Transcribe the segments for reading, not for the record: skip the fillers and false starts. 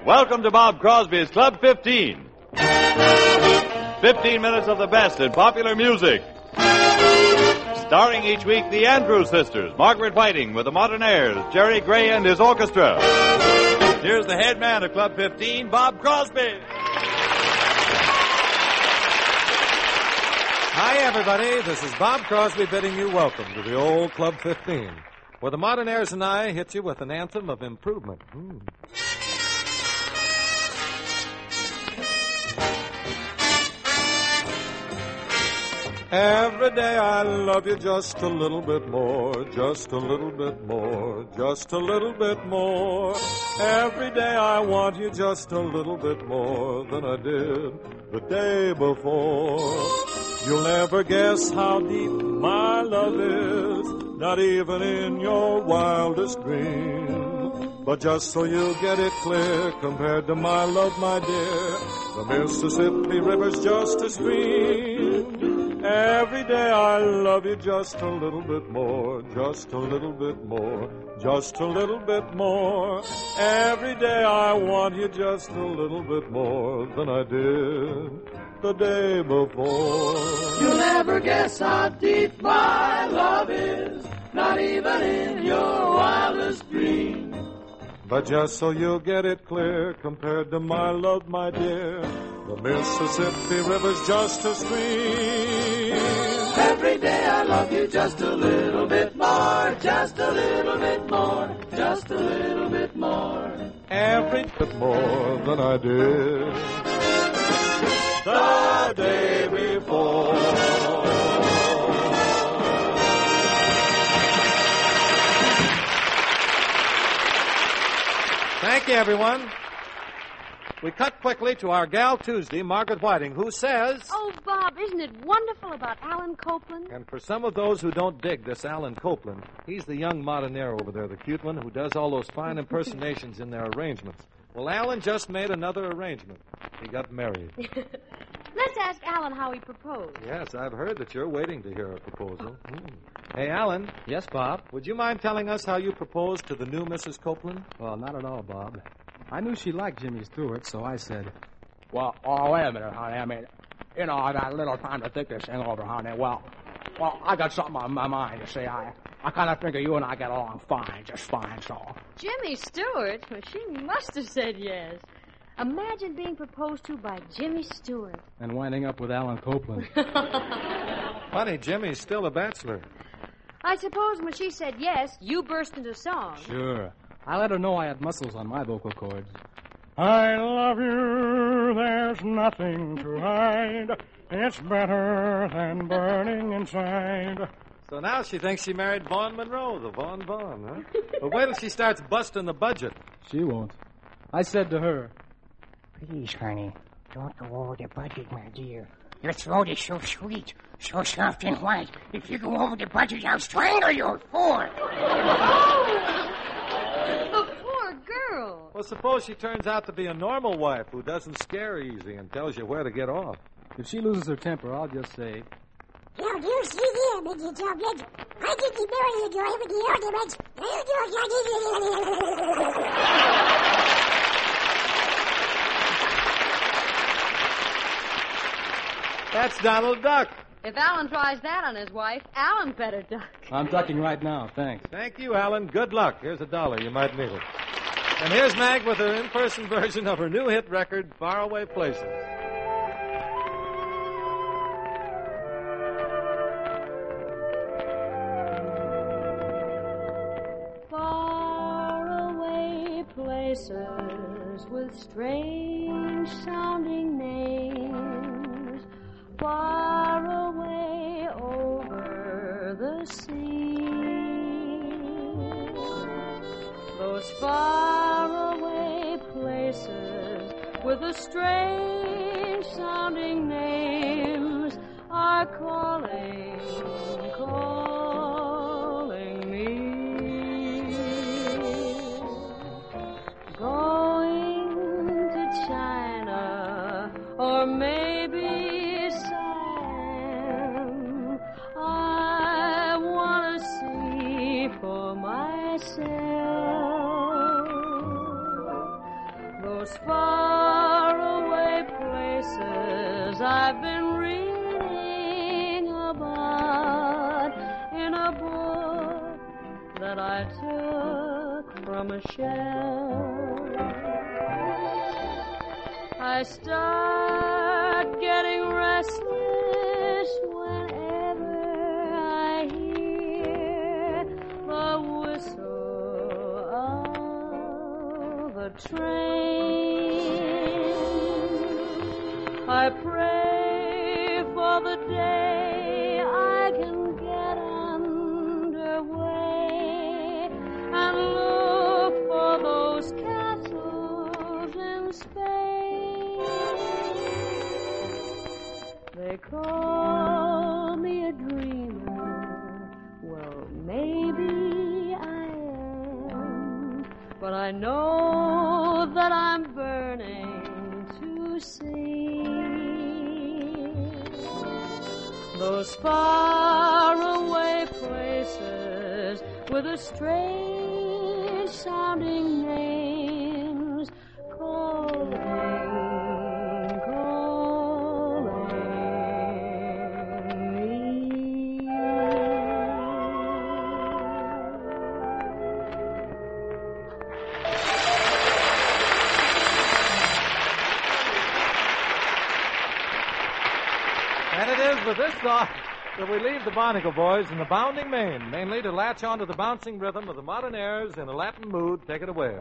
Welcome to Bob Crosby's Club 15. 15 minutes of the best in popular music. Starring each week the Andrews Sisters, Margaret Whiting with the Modernaires, Jerry Gray and his orchestra. Here's the head man of Club 15, Bob Crosby. Hi, everybody. This is Bob Crosby bidding you welcome to the old Club 15, where the Modernaires and I hit you with an anthem of improvement. Every day I love you just a little bit more, just a little bit more, just a little bit more. Every day I want you just a little bit more than I did the day before. You'll never guess how deep my love is, not even in your wildest dream. But just so you get it clear, compared to my love, my dear, the Mississippi River's just a stream. Every day I love you just a little bit more, just a little bit more, just a little bit more. Every day I want you just a little bit more than I did the day before. You'll never guess how deep my love is, not even in your wildest dream. But just so you'll get it clear, compared to my love, my dear, the Mississippi River's just a stream. Every day I love you just a little bit more, just a little bit more, just a little bit more. Every bit more than I did the day before. Thank you, everyone. We cut quickly to our gal Tuesday, Margaret Whiting, who says... Oh, Bob, isn't it wonderful about Alan Copeland? And for some of those who don't dig this Alan Copeland, he's the young Modernaire over there, the cute one, who does all those fine impersonations in their arrangements. Well, Alan just made another arrangement. He got married. Let's ask Alan how he proposed. Yes, I've heard that you're waiting to hear a proposal. Hey, Alan. Yes, Bob? Would you mind telling us how you proposed to the new Mrs. Copeland? Well, not at all, Bob. I knew she liked Jimmy Stewart, so I said... Well, wait a minute, honey. I mean, I got a little time to think this thing over, honey. Well, I got something on my mind, you see. I kind of figure you and I get along fine, just fine, so... Jimmy Stewart? Well, she must have said yes. Imagine being proposed to by Jimmy Stewart. And winding up with Alan Copeland. Funny, Jimmy's still a bachelor. I suppose when she said yes, you burst into song. Sure. I let her know I had muscles on my vocal cords. I love you, there's nothing to hide. It's better than burning inside. So now she thinks she married Vaughn Monroe, the Vaughn, huh? But wait till she starts busting the budget. She won't. I said to her... Please, honey, don't go over the budget, my dear. Your throat is so sweet, so soft and white. If you go over the budget, I'll strangle you at 4. The poor girl. Well, suppose she turns out to be a normal wife who doesn't scare easy and tells you where to get off. If she loses her temper, I'll just say... Now, you see there, Mr. Chocolate. I did the marriage joy with the ornaments. That's Donald Duck. If Alan tries that on his wife, Alan better duck. I'm ducking right now, thanks. Thank you, Alan. Good luck. Here's $1. You might need it. And here's Mag with her in-person version of her new hit record, Faraway Places. Faraway places with strange sounding names, far away over the sea. Those faraway places with the strange sounding names are calling, calling me. Going to China or maybe Siam, I want to see for myself. those faraway places I've been reading about in a book that I took from a shelf. I start getting restless whenever I hear the whistle of a train. I pray for the day I can get underway and look for those castles in Spain. They call me a dreamer. Well, maybe I am, but I know that I'm burning to see those faraway places with the strange sounding names calling me. And it is with this thought that we leave the Barnacle Boys in the bounding main, mainly to latch on to the bouncing rhythm of the modern airs in a Latin mood. Take it away.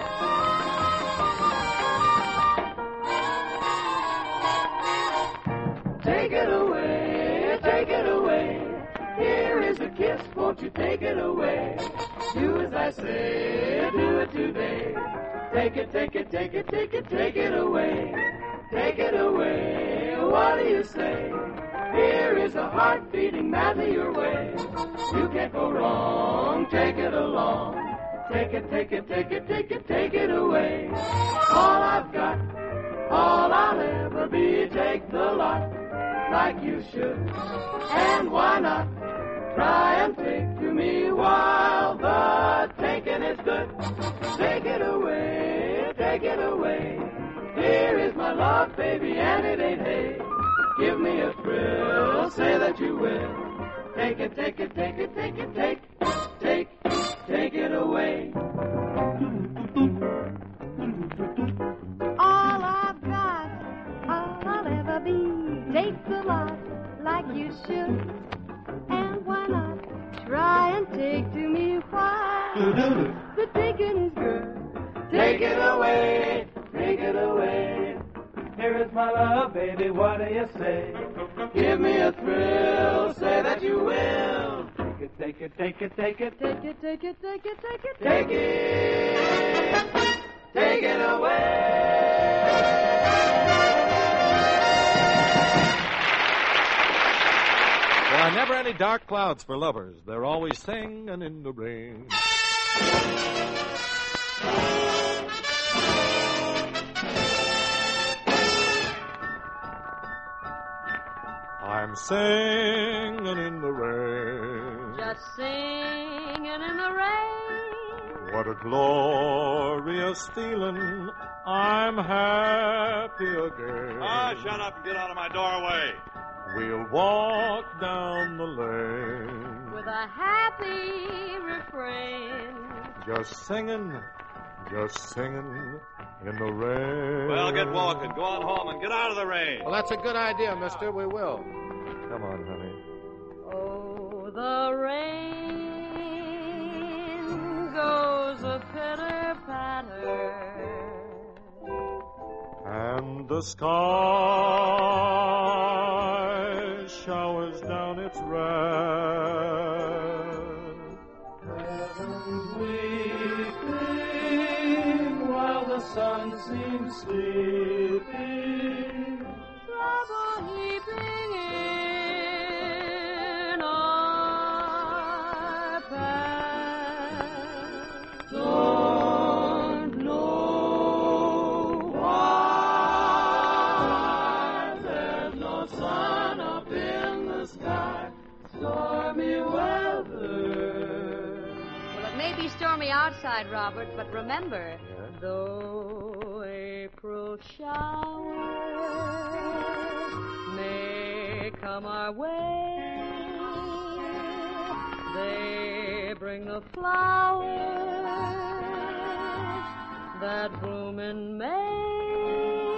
Take it away, take it away. Here is a kiss, won't you take it away? Do as I say, do it today. Take it, take it, take it, take it, take it away. Take it away, what do you say? Here is a heart beating madly your way. You can't go wrong, take it along. Take it, take it, take it, take it, take it away. All I've got, all I'll ever be, take the lot like you should. And why not try and take to me while the taking is good? Take it away, take it away. Here is my love, baby, and it ain't hay. Give me a thrill, say that you will. Take it, take it, take it, take it, take it away. All I've got, all I'll ever be, take the lot like you should. And why not try and take to me while the taking is good? Take it away, take it away. Here is my love, baby, what do you say? Give me a thrill, say that you will. Take it, take it, take it, take it. Take it, take it, take it, take it. Take it, take it away. There are never any dark clouds for lovers. They're always singing in the rain. I'm singing in the rain. Just singing in the rain. What a glorious feeling. I'm happy again. Ah, shut up and get out of my doorway. We'll walk down the lane. With a happy refrain. Just singing in the rain. Well, get walking. Go on home and get out of the rain. Well, that's a good idea, mister. We will. Come on, honey. Oh, the rain goes a pitter-patter. And the sky showers down its wrath. Heaven's weeping while the sun seems sleeping. Trouble heaping in our path. Don't know why there's no sun up in the sky. Stormy weather. Well, it may be stormy outside, Robert, but remember, though April showers may come our way. They bring the flowers that bloom in May.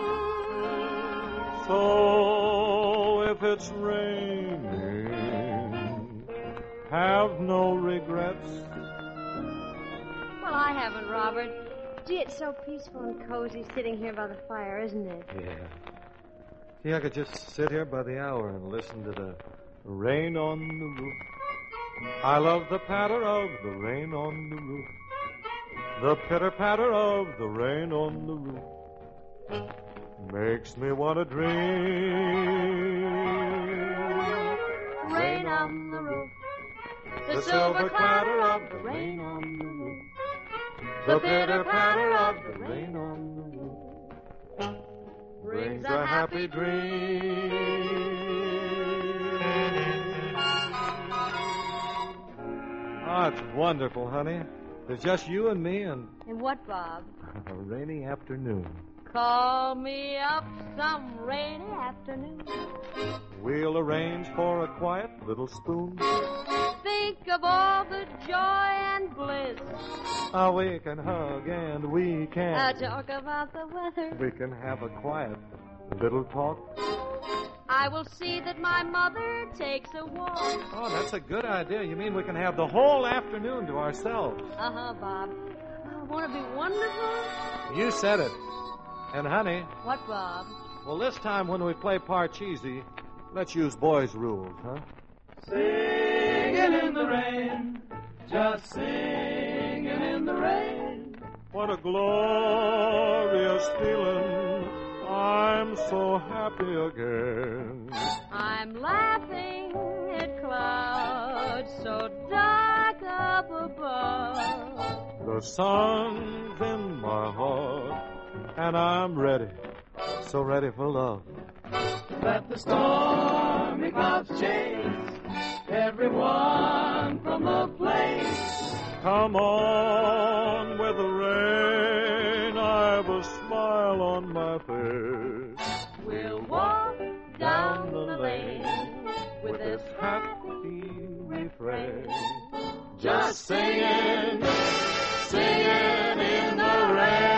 So if it's raining, have no regrets. Well, I haven't, Robert. Gee, it's so peaceful and cozy sitting here by the fire, isn't it? Yeah. Gee, I could just sit here by the hour and listen to the rain on the roof. I love the patter of the rain on the roof. The pitter-patter of the rain on the roof makes me want to dream. Rain on the roof. The silver clatter of the rain on the roof. The pitter-patter of the rain on the roof brings a happy dream. Oh, it's wonderful, honey. There's just you and me and And what, Bob? a rainy afternoon. Call me up some rainy afternoon. We'll arrange for a quiet little spoon. Think of all the joy and bliss. We can hug and we can. Talk about the weather. We can have a quiet little talk. I will see that my mother takes a walk. Oh, that's a good idea. You mean we can have the whole afternoon to ourselves? Uh-huh, Bob. Oh, won't it be wonderful? You said it. And, honey, What, Bob? well, this time when we play Parcheesi, let's use boys' rules, huh? Singing in the rain, just singing in the rain. What a glorious feeling. I'm so happy again. I'm laughing at clouds so dark up above. The sun's in my heart, and I'm ready, so ready for love. Let the stormy clouds chase everyone from the place. Come on with the rain, I've a smile on my face. We'll walk down the lane with this happy refrain. Just singing, singing in the rain.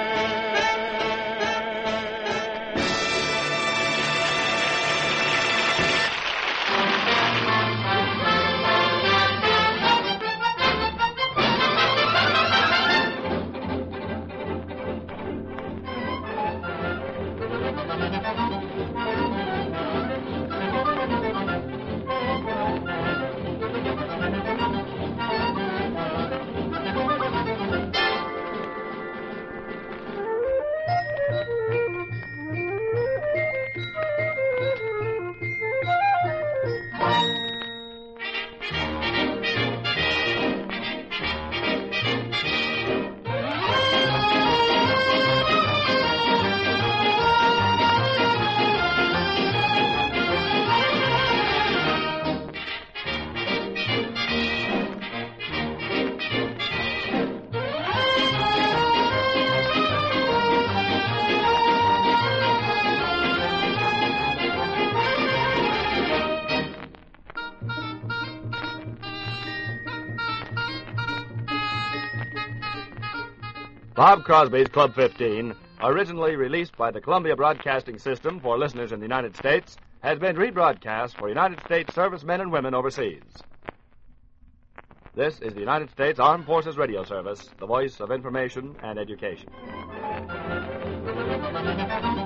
Bob Crosby's Club 15, originally released by the Columbia Broadcasting System for listeners in the United States, has been rebroadcast for United States servicemen and women overseas. This is the United States Armed Forces Radio Service, the voice of information and education.